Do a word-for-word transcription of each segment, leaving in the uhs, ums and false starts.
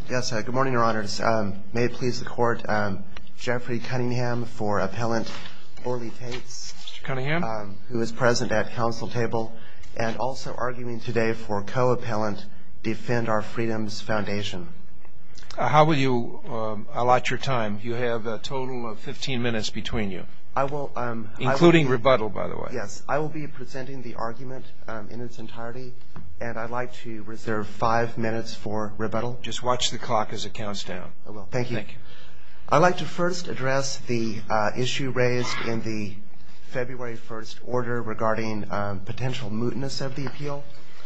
Yes, uh, good morning, Your Honors. Um, may it please the Court, um, Jeffrey Cunningham for Appellant Orly Tates, Mister Cunningham, um, who is present at council table, and also arguing today for co-appellant Defend Our Freedoms Foundation. Uh, how will you um, allot your time? You have a total of fifteen minutes between you. I will, um, including I will be, rebuttal, by the way. Yes, I will be presenting the argument um, in its entirety, and I'd like to reserve five minutes for rebuttal. Just watch the clock as it counts down. I will. Thank you. Thank you. I'd like to first address the uh, issue raised in the February first order regarding um, potential mootness of the appeal.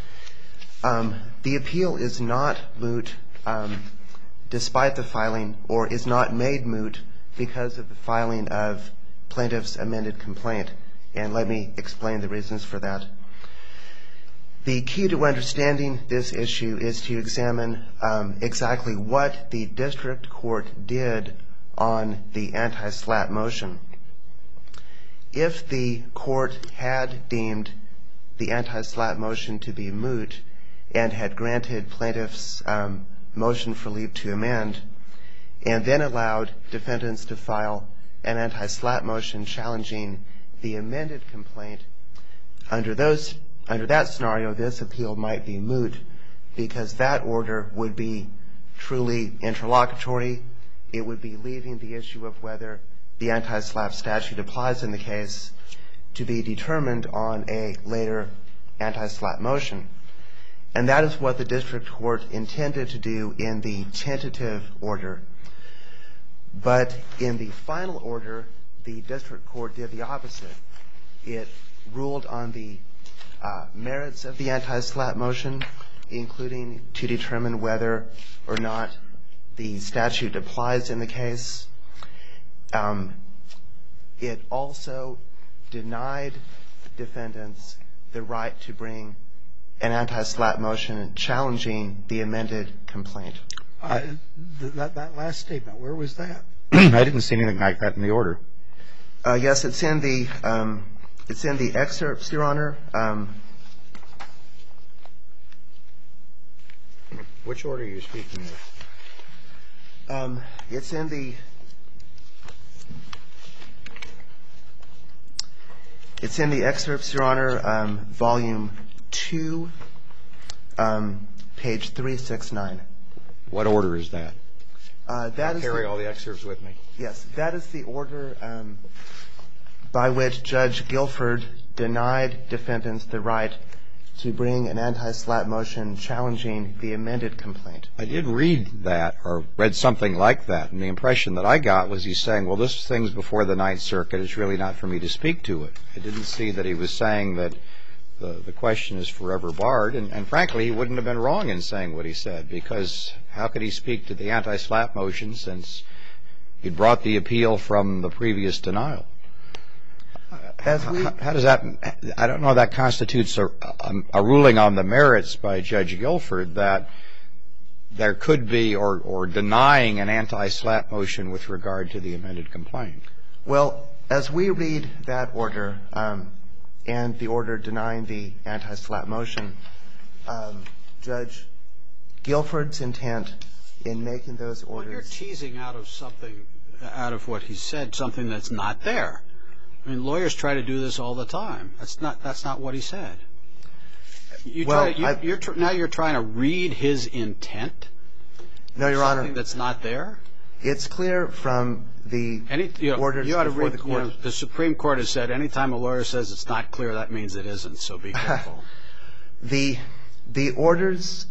Um, the appeal is not moot um, despite the filing, or is not made moot because of the filing of plaintiff's amended complaint, and let me explain the reasons for that. The key to understanding this issue is to examine um, exactly what the district court did on the anti-SLAPP motion. If the court had deemed the anti-SLAPP motion to be moot and had granted plaintiff's um, motion for leave to amend, and then allowed defendants to file an anti-SLAPP motion challenging the amended complaint, under those under that scenario, this appeal might be moot because that order would be truly interlocutory. It would be leaving the issue of whether the anti-SLAPP statute applies in the case to be determined on a later anti-SLAPP motion. And that is what the district court intended to do in the tentative order. But in the final order, the district court did the opposite. It ruled on the uh, merits of the anti-SLAPP motion, including to determine whether or not the statute applies in the case. Um, it also denied defendants the right to bring an anti-SLAPP motion challenging the amended complaint. Uh, that, that last statement, where was that? I didn't see anything like that in the order. Uh, yes, it's in the um, it's in the excerpts, Your Honor. Um, Which order are you speaking of? Um, it's in the it's in the excerpts, Your Honor, um, volume two, um, page three six nine. What order is that? Uh, that I'll is carry the, all the excerpts with me. Yes, that is the order um, by which Judge Guilford denied defendants the right to bring an anti-SLAPP motion challenging the amended complaint. I did read that, or read something like that, and the impression that I got was he's saying, well, this thing's before the Ninth Circuit. It's really not for me to speak to it. I didn't see that he was saying that the, the question is forever barred, and, and frankly, he wouldn't have been wrong in saying what he said, because how could he speak to the anti-SLAPP motion since he'd brought the appeal from the previous denial? As we, how, how does that, I don't know, that constitutes a, a, a ruling on the merits by Judge Guilford that there could be, or, or denying an anti-SLAPP motion with regard to the amended complaint. Well, as we read that order, um, and the order denying the anti-SLAPP motion, um, Judge Guilford's intent in making those orders... Well, you're teasing out of something, out of what he said, something that's not there. I mean, lawyers try to do this all the time. That's not, that's not what he said. You well, try, you, I, you're tr now you're trying to read his intent? No, Your Honor. Something that's not there? It's clear from the Any, you know, orders you ought to before read, the court. You know, the Supreme Court has said any time a lawyer says it's not clear, that means it isn't, so be careful. the, the orders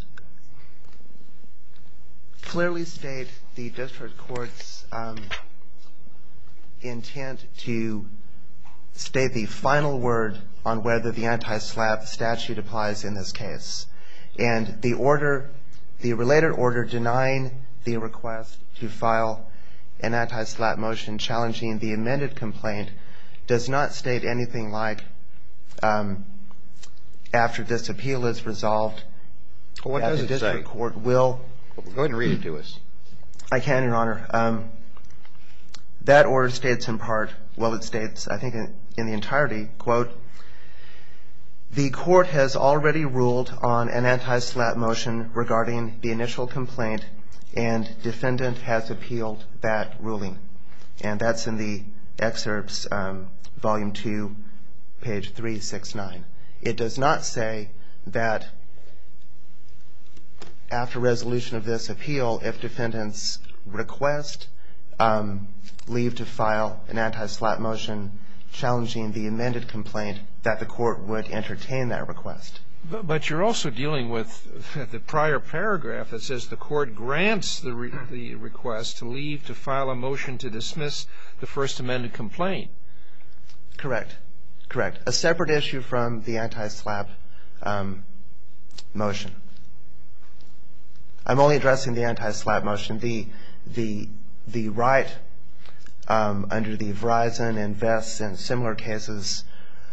clearly state the district court's um, intent to state the final word on whether the anti-SLAPP statute applies in this case. And the order, the related order denying the request to file an anti-SLAPP motion challenging the amended complaint does not state anything like, um, after this appeal is resolved, well, what that does the it district say? court will... Go ahead and read it to us. I can, Your Honor. Um, that order states in part, well, it states, I think in, in the entirety, quote, the court has already ruled on an anti-SLAPP motion regarding the initial complaint and defendant has appealed that ruling. And that's in the excerpts, um, volume two, page three sixty-nine. It does not say that after resolution of this appeal, if defendants request um, leave to file an anti-SLAPP motion challenging the amended complaint, that the court would entertain that request. But, but you're also dealing with the prior paragraph that says the court grants the, re, the request to leave to file a motion to dismiss the first amended complaint. Correct. Correct. A separate issue from the anti-SLAPP um, motion. I'm only addressing the anti-SLAPP motion. The the the right um, under the Verizon and Vest and similar cases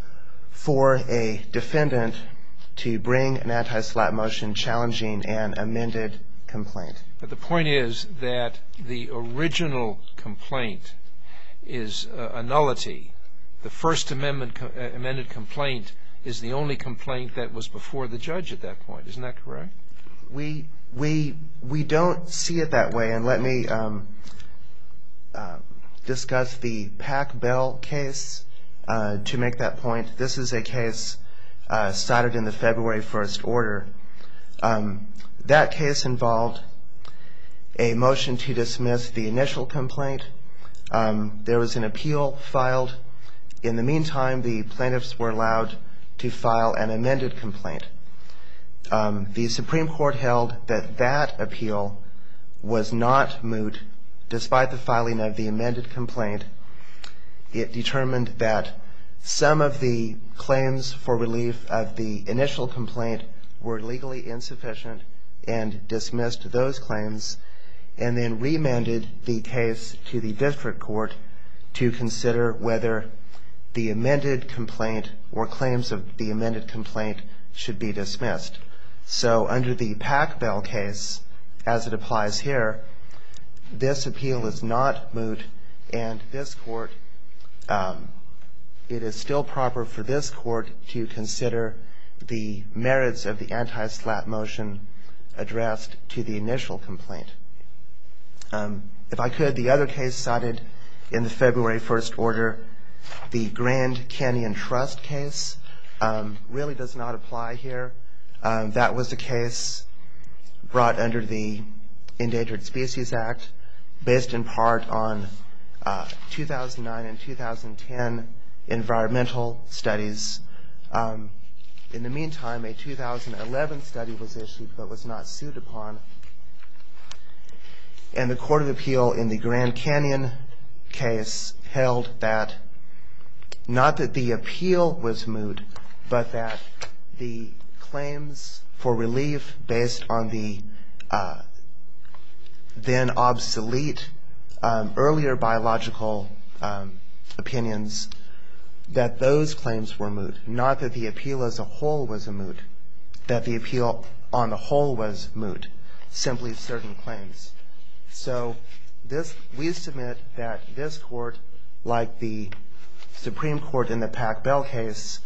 for a defendant to bring an anti-SLAPP motion challenging an amended complaint. But the point is that the original complaint is uh, a nullity. The First Amendment co- uh, amended complaint is the only complaint that was before the judge at that point. Isn't that correct? We we we don't see it that way, and let me um, uh, discuss the Pack-Bell case uh, to make that point. This is a case uh, cited in the February first order. Um, that case involved a motion to dismiss the initial complaint. Um, there was an appeal filed. In the meantime, the plaintiffs were allowed to file an amended complaint. Um, the Supreme Court held that that appeal was not moot, despite the filing of the amended complaint. It determined that some of the claims for relief of the initial complaint were legally insufficient and dismissed those claims, and then remanded the case to the district court to consider whether the amended complaint or claims of the amended complaint should be dismissed. So under the Pack-Bell case, as it applies here, this appeal is not moot, and this court, um, it is still proper for this court to consider the merits of the anti-SLAPP motion addressed to the initial complaint. Um, if I could, the other case cited in the February first order, the Grand Canyon Trust case, um, really does not apply here. Um, that was a case brought under the Endangered Species Act, based in part on uh, two thousand nine and two thousand ten environmental studies. Um, in the meantime, a two thousand eleven study was issued but was not sued upon. And the Court of Appeal in the Grand Canyon case held that not that the appeal was moot, but that the claims for relief based on the uh, then obsolete um, earlier biological um, opinions, that those claims were moot, not that the appeal as a whole was a moot, that the appeal on the whole was moot, simply certain claims. So this, we submit that this court, like the Supreme Court in the Pack-Bell case,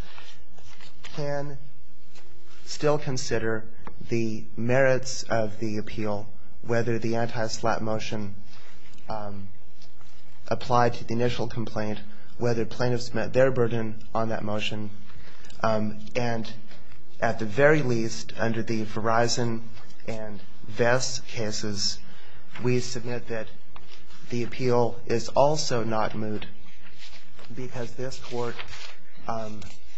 can still consider the merits of the appeal, whether the anti-SLAPP motion um, applied to the initial complaint, whether plaintiffs met their burden on that motion, um, and at the very least, under the Verizon and Vest cases, we submit that the appeal is also not moot, because this court, um,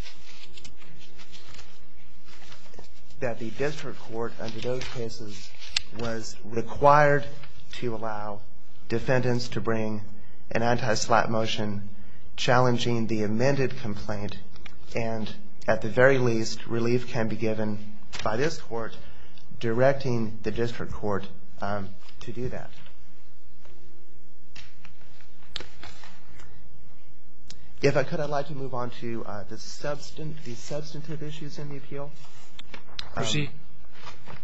that the district court under those cases was required to allow defendants to bring an anti-SLAPP motion challenging the amended complaint, and at the very least, relief can be given by this court directing the district court um, to do that. If I could, I'd like to move on to uh, the, substan- the substantive issues in the appeal. Proceed. Um,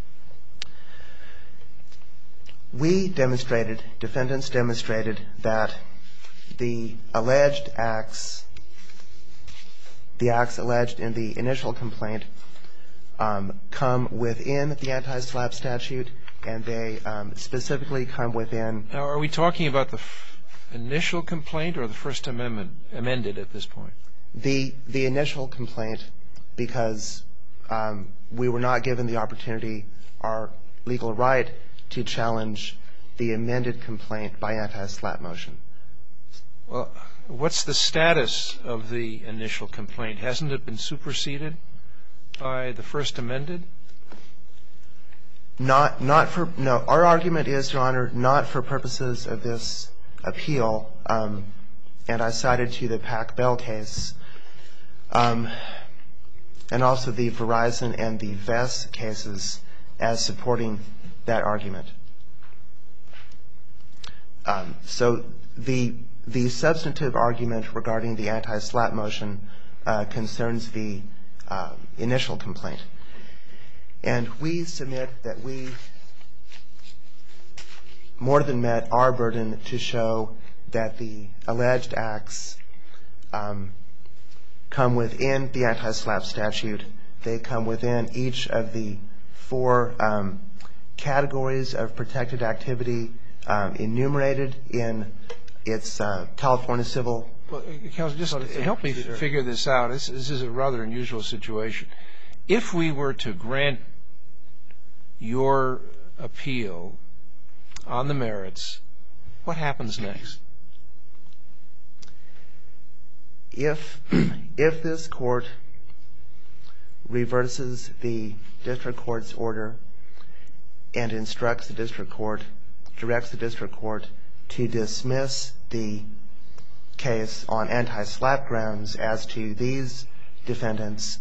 we demonstrated, defendants demonstrated, that the alleged acts, the acts alleged in the initial complaint, um, come within the anti-SLAPP statute and they um, specifically come within. Now, are we talking about the f- initial complaint or the First Amendment amended at this point? The the initial complaint, because um, we were not given the opportunity, our legal right, to challenge the amended complaint by anti-SLAPP motion. Well, what's the status of the initial complaint? Hasn't it been superseded by the First Amended? Not not for no. Our argument is, Your Honor, not for purposes of this appeal. Um, and I cited to the Pac-Bell case, um, and also the Verizon and the V E S cases as supporting that argument. Um, so the the substantive argument regarding the anti-SLAPP motion uh, concerns the uh, initial complaint. And we submit that we more than met our burden to show that the alleged acts um, come within the anti-SLAPP statute. They come within each of the four um, categories of protected activity um, enumerated in its uh, California Civil. Well, Counsel, just help me figure this out. This, this is a rather unusual situation. If we were to grant your appeal on the merits, what happens next? If if this court reverses the district court's order and instructs the district court, directs the district court to dismiss the case on anti-SLAPP grounds as to these defendants,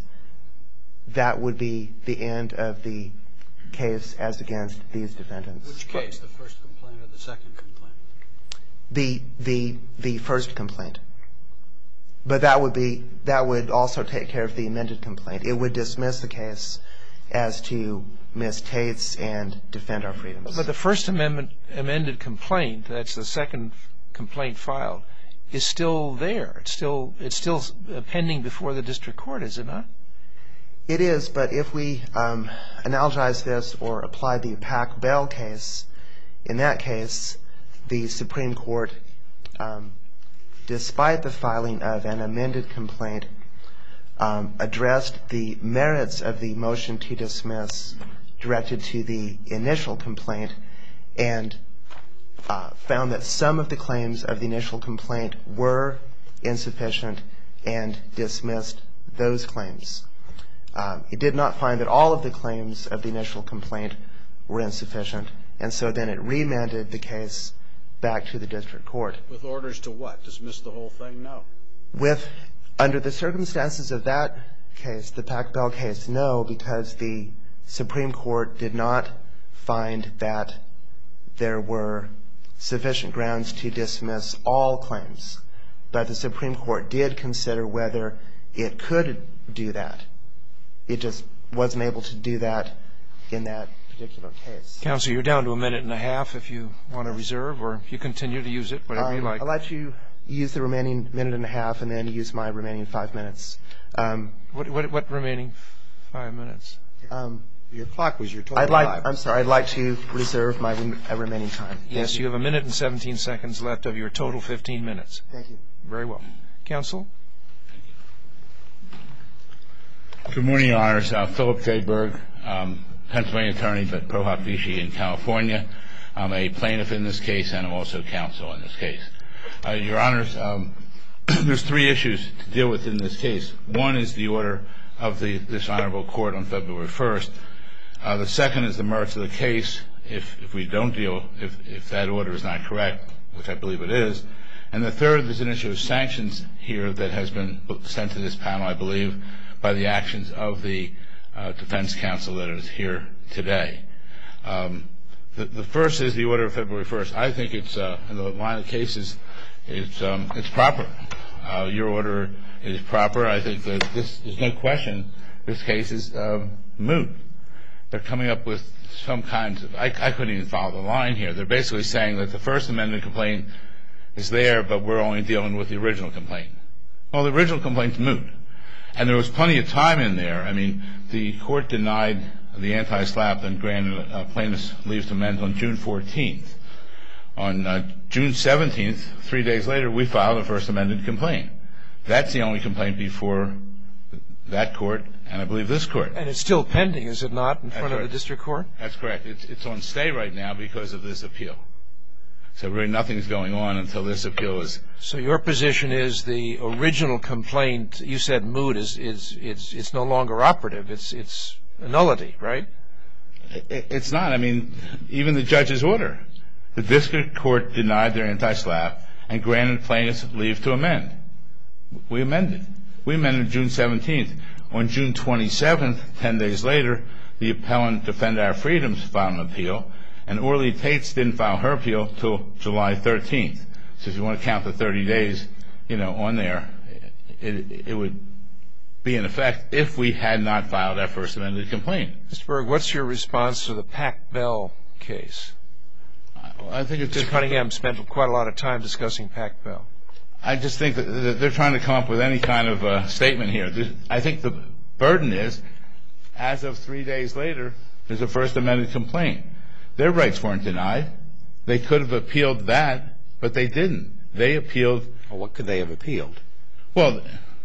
that would be the end of the case as against these defendants. Which case, the first complaint or the second complaint? The the the first complaint. But that would be that would also take care of the amended complaint. It would dismiss the case as to Miz Tates and defend our freedoms. But the First Amendment amended complaint, that's the second complaint filed, is still there. It's still it's still pending before the district court, is it not? It is, but if we um, analogize this or apply the Pac-Bell case, in that case, the Supreme Court, um, despite the filing of an amended complaint, um, addressed the merits of the motion to dismiss directed to the initial complaint and uh, found that some of the claims of the initial complaint were insufficient and dismissed those claims. Um, it did not find that all of the claims of the initial complaint were insufficient, and so then it remanded the case back to the district court. With orders to what? Dismiss the whole thing? No. With, under the circumstances of that case, the Pac-Bell case, no, because the Supreme Court did not find that there were sufficient grounds to dismiss all claims. But the Supreme Court did consider whether it could do that. It just wasn't able to do that in that particular case. Counsel, you're down to a minute and a half if you want to reserve, or you continue to use it, whatever um, you like. I'll let you use the remaining minute and a half and then use my remaining five minutes. Um, what, what, what remaining five minutes? Um, Your clock was your total I'd like, time. I'm sorry, I'd like to reserve my rem- uh, remaining time. Thank Yes, you. you have a minute and seventeen seconds left of your total fifteen minutes. Thank you. Very well. Counsel? Good morning, Your Honors. Uh, Philip J. Berg, um, Pennsylvania attorney, but pro hoc vici in California. I'm a plaintiff in this case, and I'm also counsel in this case. Uh, Your Honors, um, there's three issues to deal with in this case. One is the order of the, this honorable court on February first. Uh, the second is the merits of the case, if, if we don't deal, if, if that order is not correct, which I believe it is. And the third, there's an issue of sanctions here that has been sent to this panel, I believe, by the actions of the uh, defense counsel that is here today. Um, the, the first is the order of February first. I think it's, uh, in the line of cases, it's, um, it's proper. Uh, your order is proper. I think that this, there's no question this case is um, moot. They're coming up with some kinds of, I, I couldn't even follow the line here. They're basically saying that the First Amendment complaint is there, but we're only dealing with the original complaint. Well, the original complaint's moot. And there was plenty of time in there. I mean, the court denied the anti-SLAPP and granted uh, plaintiffs leave to amend on June fourteenth. On uh, June seventeenth, three days later, we filed a first amended complaint. That's the only complaint before that court and I believe this court. And it's still pending, is it not, in That's front right. of the district court? That's correct. It's, it's on stay right now because of this appeal. So really nothing's going on until this appeal is. So your position is the original complaint, you said moot, is, is it's, it's no longer operative. It's, it's a nullity, right? It, it's not. I mean, even the judge's order. The district court denied their anti-SLAPP and granted plaintiffs leave to amend. We amended. We amended June seventeenth. On June twenty-seventh, ten days later, the appellant Defend Our Freedoms filed an appeal, and Orly Tates didn't file her appeal till July thirteenth. So if you want to count the thirty days, you know, on there, it, it would be in effect if we had not filed our first amended complaint. Mister Berg, what's your response to the Pack-Bell case? I think it's Mister just Cunningham spent quite a lot of time discussing Pack-Bell. I just think that they're trying to come up with any kind of uh, statement here. I think the burden is, as of three days later, there's a first amended complaint. Their rights weren't denied. They could have appealed that, but they didn't. They appealed. Well, what could they have appealed? Well,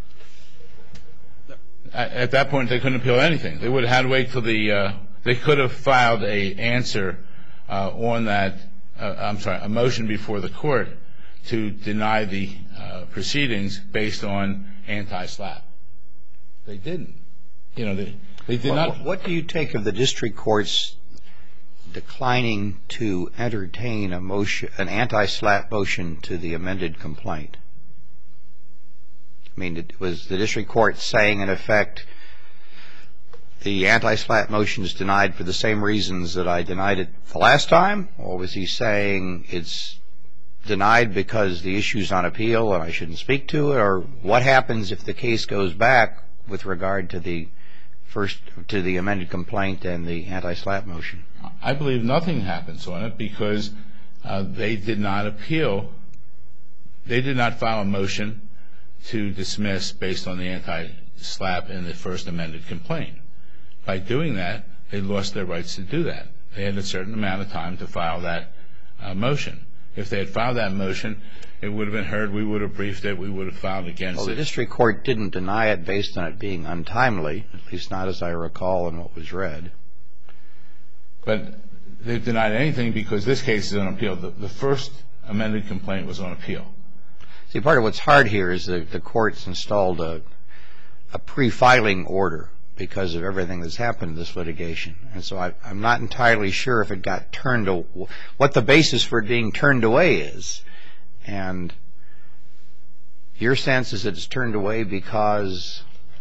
at that point, they couldn't appeal anything. They would have had to wait till the. Uh, they could have filed a answer uh, on that. Uh, I'm sorry, a motion before the court to deny the uh, proceedings based on anti-SLAPP. They didn't. You know, they, they did well, not. What do you take of the district court's declining to entertain a motion, an anti-SLAPP motion to the amended complaint? I mean, it was the district court saying, in effect, the anti-SLAPP motion is denied for the same reasons that I denied it the last time? Or was he saying it's denied because the issue's on appeal and I shouldn't speak to it? Or what happens if the case goes back with regard to the first, to the amended complaint and the anti-SLAPP motion? I believe nothing happens on it because uh, they did not appeal. They did not file a motion to dismiss based on the anti-SLAPP in the first amended complaint. By doing that, they lost their rights to do that. They had a certain amount of time to file that uh, motion. If they had filed that motion, it would have been heard, we would have briefed it, we would have filed against well, it. The district court didn't deny it based on it being untimely, at least not as I recall in what was read. But they've denied anything because this case is on appeal. The, the first amended complaint was on appeal. See, part of what's hard here is that the court's installed a, a pre-filing order because of everything that's happened in this litigation. And so I, I'm not entirely sure if it got turned, what the basis for it being turned away is. And your sense is that it's turned away because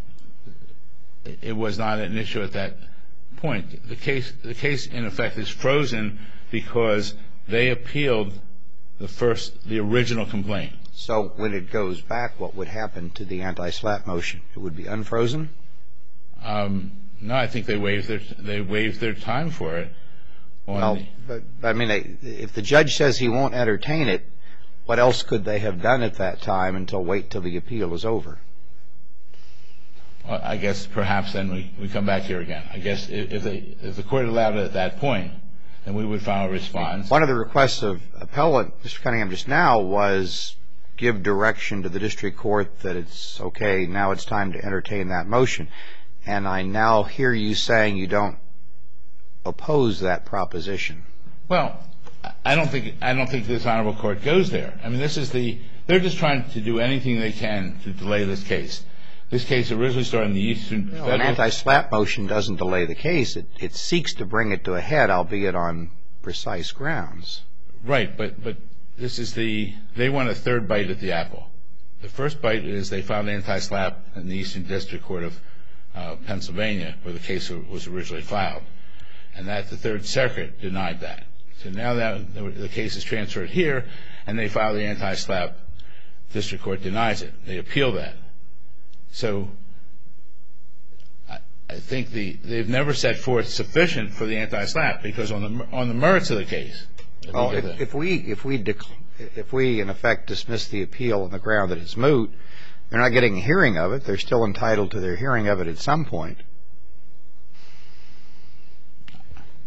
it was not an issue at that point. The case, the case in effect is frozen because they appealed the first, the original complaint. So when it goes back, what would happen to the anti-SLAPP motion? It would be unfrozen? Um, no, I think they waived their they waived their time for it. Well, but, but I mean, they, if the judge says he won't entertain it, what else could they have done at that time until wait till the appeal is over? Well, I guess perhaps then we, we come back here again. I guess if, if they if the court allowed it at that point, then we would file a response. One of the requests of appellant, Mister Cunningham, just now was give direction to the district court that it's okay, now it's time to entertain that motion. And I now hear you saying you don't oppose that proposition. Well, I don't think I don't think this honorable court goes there. I mean, this is the they're just trying to do anything they can to delay this case. This case originally started in the Eastern Well, Federal. an anti-SLAPP motion doesn't delay the case. It, it seeks to bring it to a head, albeit on precise grounds. Right, but but this is the they want a third bite at the apple. The first bite is they filed anti-SLAPP in the Eastern District Court of uh, Pennsylvania, where the case was originally filed, and that the Third Circuit denied that. So now that the, the case is transferred here, and they file the anti-SLAPP, District Court denies it. They appeal that. So I, I think the they've never set forth sufficient for the anti-SLAPP because on the on the merits of the case. Well, if, if we if we dec- if we in effect dismiss the appeal on the ground that it's moot, they're not getting a hearing of it. They're still entitled to their hearing of it at some point.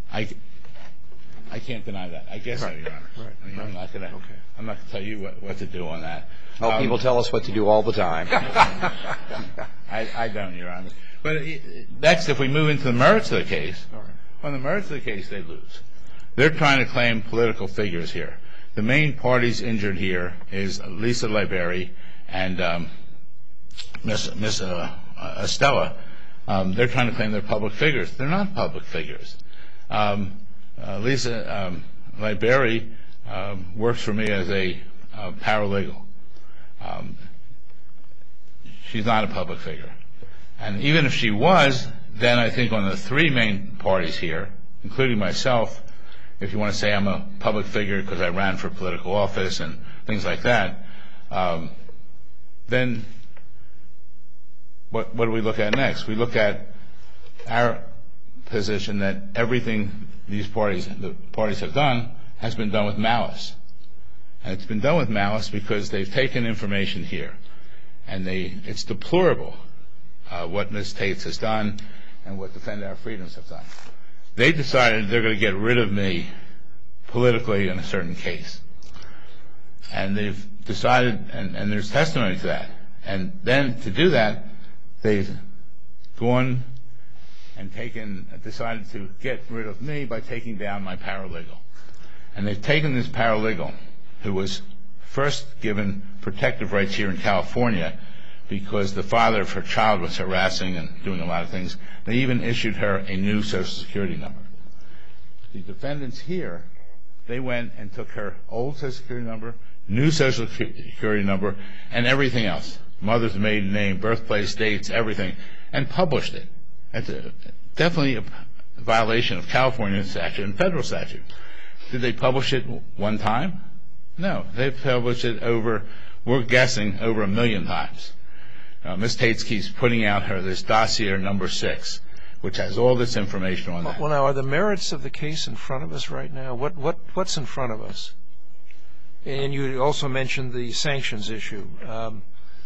I, I can't deny that. I guess so, Your Honor. Right. I mean, I'm not going to. Okay. I'm not going to tell you what, what to do on that. Oh, Um, people tell us what to do all the time. I, I don't, Your Honor. But it, next, if we move into the merits of the case, All right. on the merits of the case, they lose. They're trying to claim political figures here. The main parties injured here is Lisa Liberi and um, Miss Miss uh, Estella. Um, they're trying to claim they're public figures. They're not public figures. Um, uh, Lisa um, Liberi um, works for me as a uh, paralegal. Um, she's not a public figure. And even if she was, then I think on the three main parties here, including myself, if you want to say I'm a public figure because I ran for political office and things like that, um, then what, what do we look at next? We look at our position that everything these parties, the parties have done has been done with malice. And it's been done with malice because they've taken information here. And they, it's deplorable uh, what Miz Tates has done and what Defend Our Freedoms have done. They decided they're going to get rid of me politically in a certain case. And they've decided, and, and there's testimony to that. And then to do that, they've gone and taken, decided to get rid of me by taking down my paralegal. And they've taken this paralegal, who was first given protective rights here in California because the father of her child was harassing and doing a lot of things. They even issued her a new Social Security number. The defendants here, they went and took her old Social Security number, new Social Security number, and everything else, mother's maiden name, birthplace, dates, everything, and published it. That's a, definitely a violation of California statute and federal statute. Did they publish it one time? No, they published it over, we're guessing, over a million times. Uh, Miz Tates keeps putting out her this dossier number six, which has all this information on that. Well, now, are the merits of the case in front of us right now? What what what's in front of us? And you also mentioned the sanctions issue. Um,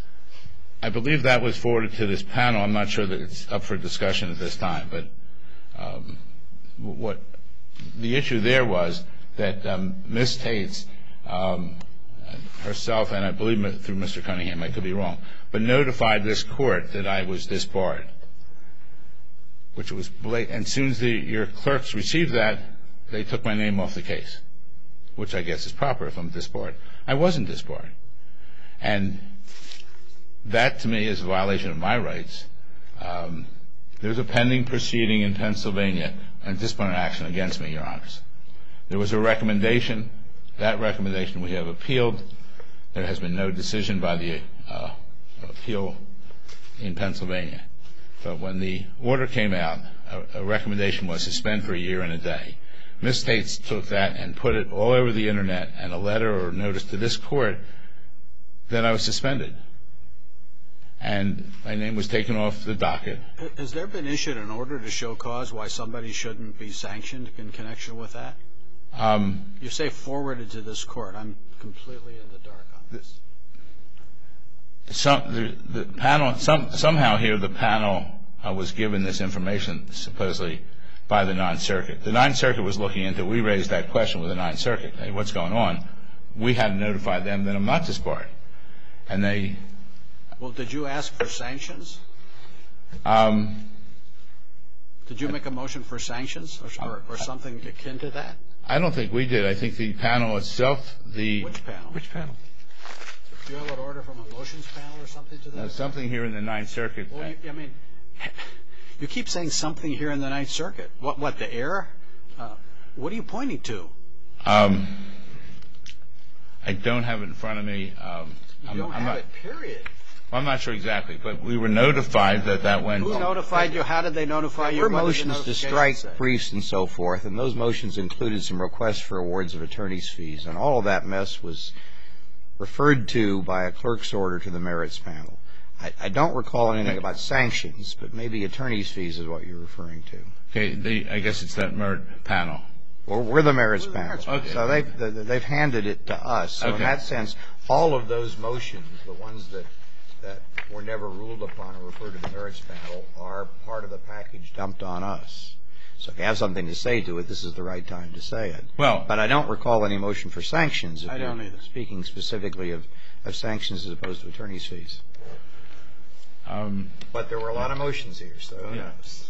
I believe that was forwarded to this panel. I'm not sure that it's up for discussion at this time, but um, what the issue there was that um, Miz Tates um, herself, and I believe through Mister Cunningham, I could be wrong, but notified this court that I was disbarred, which was blatant. And as soon as the, your clerks received that, they took my name off the case, which I guess is proper if I'm disbarred. I wasn't disbarred. And that, to me, is a violation of my rights. Um, there's a pending proceeding in Pennsylvania on disciplinary action against me, Your Honors. There was a recommendation. That recommendation we have appealed. There has been no decision by the uh, appeal in Pennsylvania. But when the order came out, a, a recommendation was suspend for a year and a day. Miz Tates took that and put it all over the Internet and a letter or notice to this court that I was suspended. And my name was taken off the docket. Has there been issued an order to show cause why somebody shouldn't be sanctioned in connection with that? Um, you say forwarded to this court. I'm completely in the dark on this. Some, the, the panel, some, somehow here the panel uh, was given this information supposedly by the Ninth Circuit. The Ninth Circuit was looking into it. We raised that question with the Ninth Circuit. Hey, what's going on? We had to notify them that I'm not disbarred. And they... Well, did you ask for sanctions? Um, did you make a motion for sanctions or, or, or something akin to that? I don't think we did. I think the panel itself, the... Which panel? Which panel? Do you have an order from a motions panel or something to that? No, something here in the Ninth Circuit. Well, you, I mean, you keep saying something here in the Ninth Circuit. What, what, the error? Uh, what are you pointing to? Um, I don't have it in front of me. Um, you I'm, don't I'm have not, it, period. Well, I'm not sure exactly, but we were notified that that went... Who notified you? How did they notify you? There were What did the motions to notification strike say? briefs and so forth, and those motions included some requests for awards of attorney's fees, and all of that mess was referred to by a clerk's order to the merits panel. I, I don't recall anything about sanctions, but maybe attorney's fees is what you're referring to. Okay, they, I guess it's that merit panel. Well, we're the merits We're the panel, merits panel. so they've the, they've handed it to us. So in Okay. that sense, all of those motions, the ones that that were never ruled upon or referred to the merits panel, are part of the package dumped on us. So if you have something to say to it, this is the right time to say it. Well, But I don't recall any motion for sanctions. If I don't you're either. Speaking specifically of, of sanctions as opposed to attorney's fees. um, But there were a lot of motions here, so who Yeah. knows?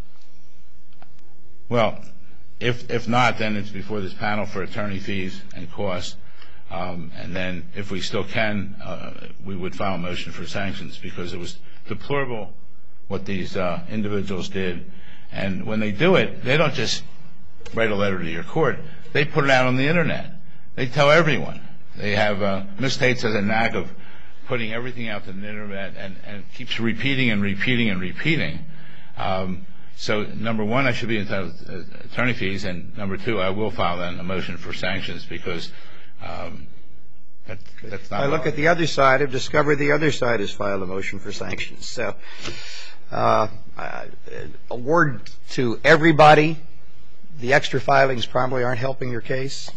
well, if if not, then it's before this panel for attorney fees and costs. Um, and then if we still can, uh, we would file a motion for sanctions because it was deplorable what these uh, individuals did. And when they do it, they don't just write a letter to your court. They put it out on the Internet. They tell everyone. They have, uh, Miz Tates has a knack of putting everything out to the Internet and, and keeps repeating and repeating and repeating. Um, so, number one, I should be entitled to attorney fees, and number two, I will file then a motion for sanctions because um, that, that's not... I look at the other side. I've discovered the other side has filed a motion for sanctions. So uh, uh, a word to everybody. The extra filings probably aren't helping your case.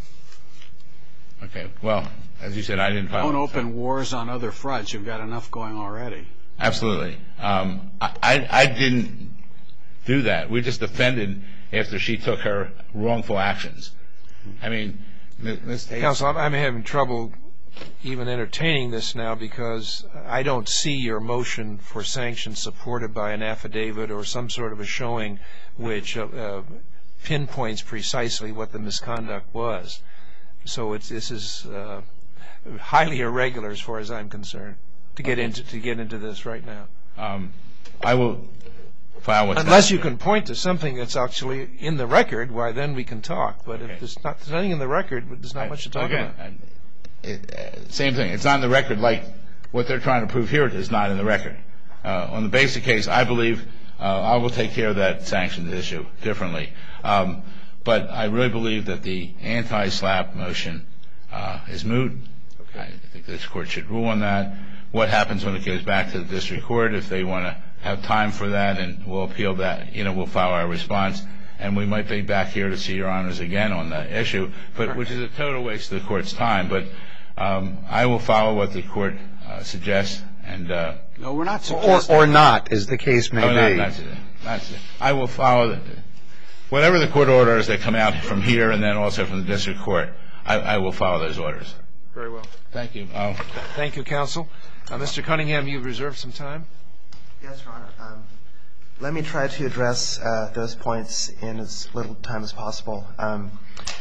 Okay. Well, as you said, I didn't file... Don't it, open so- wars on other fronts. You've got enough going already. Absolutely. Um, I, I, I didn't do that. We just defended after she took her wrongful actions. I mean, Miz Tates... Counsel, I'm I'm having trouble even entertaining this now because I don't see your motion for sanctions supported by an affidavit or some sort of a showing which uh, uh, pinpoints precisely what the misconduct was. So it's, this is uh, highly irregular as far as I'm concerned to get into to get into this right now. Um, I will file what's Unless you necessary. can point to something that's actually in the record, why then we can talk. But Okay. if there's not there's nothing in the record, there's not much to talk Again, about. I- It, uh, same thing. It's not in the record like what they're trying to prove here is not in the record. Uh, on the basic case, I believe uh, I will take care of that sanctions issue differently. Um, but I really believe that the anti-SLAPP motion uh, is moot. Okay. I think this court should rule on that. What happens when it goes back to the district court? If they want to have time for that, and we'll appeal that, you know, we'll file our response. And we might be back here to see your honors again on the issue, but which is a total waste of the court's time. But um, I will follow what the court uh, suggests, and uh, No, we're not Or, suggesting. or not, as the case may oh, not, be. not today, not today. I will follow the, whatever the court orders that come out from here, and then also from the district court. I, I will follow those orders. Very well. Thank you. Uh, Thank you, counsel. Uh, Mister Cunningham, you've reserved some time. Yes, Your Honor. Um, let me try to address uh, those points in as little time as possible. Um,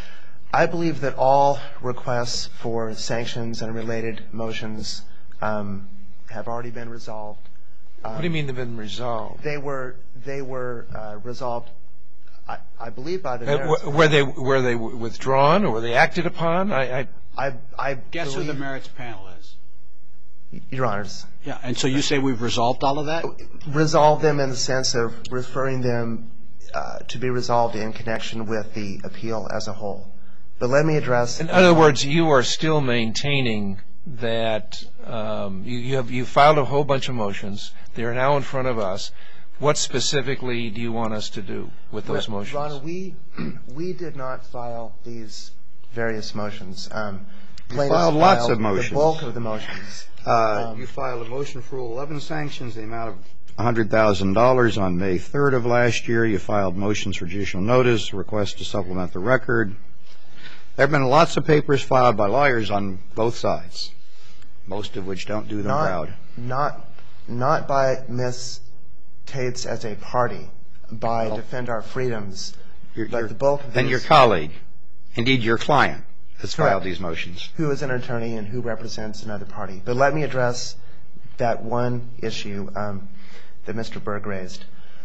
I believe that all requests for sanctions and related motions um, have already been resolved. Um, What do you mean they've been resolved? They were they were uh, resolved, I, I believe, by the Uh, merits. w- were they were they withdrawn or were they acted upon? I, I I, I Guess who believe, the merits panel is? Your Honors, Yeah, and so you say we've resolved all of that? resolve them in the sense of referring them uh, to be resolved in connection with the appeal as a whole. But let me address. In other words, you are still maintaining that um, you, you have you filed a whole bunch of motions. They are now in front of us. What specifically do you want us to do with those motions? Your Honor, we we did not file these various motions. Um, plaintiffs filed lots of filed motions. The bulk of the motions. Uh, Um, you filed a motion for Rule eleven sanctions, the amount of one hundred thousand dollars on May third of last year. You filed motions for judicial notice, requests to supplement the record. There have been lots of papers filed by lawyers on both sides, most of which don't do them not, proud. Not, not by Miz Tates as a party, by Well, Defend Our Freedoms, Your- but your- the bulk of Then these, your colleague, indeed your client, has Correct. filed these motions. who is an attorney and who represents another party. But let me address that one issue um, that Mister Berg raised.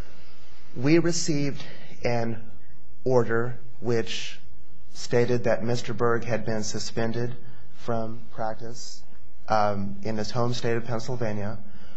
We received an order which stated that Mister Berg had been suspended from practice um, in his home state of Pennsylvania.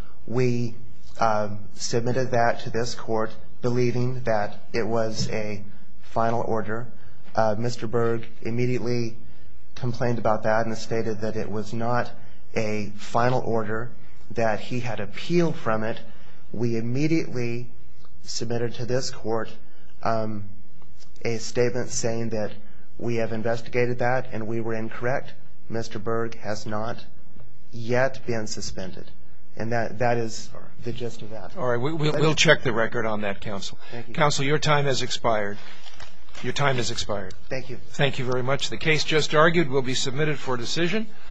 We um, submitted that to this court, believing that it was a final order. Uh, Mister Berg immediately complained about that and stated that it was not a final order, that he had appealed from it. We immediately submitted to this court um, a statement saying that we have investigated that and we were incorrect. Mister Berg has not yet been suspended. And that that is the gist of that. All right. We, we'll, we'll check the record on that, counsel. Thank you. Counsel, your time has expired. Your time has expired. Thank you. Thank you very much. The case just argued will be submitted for decision.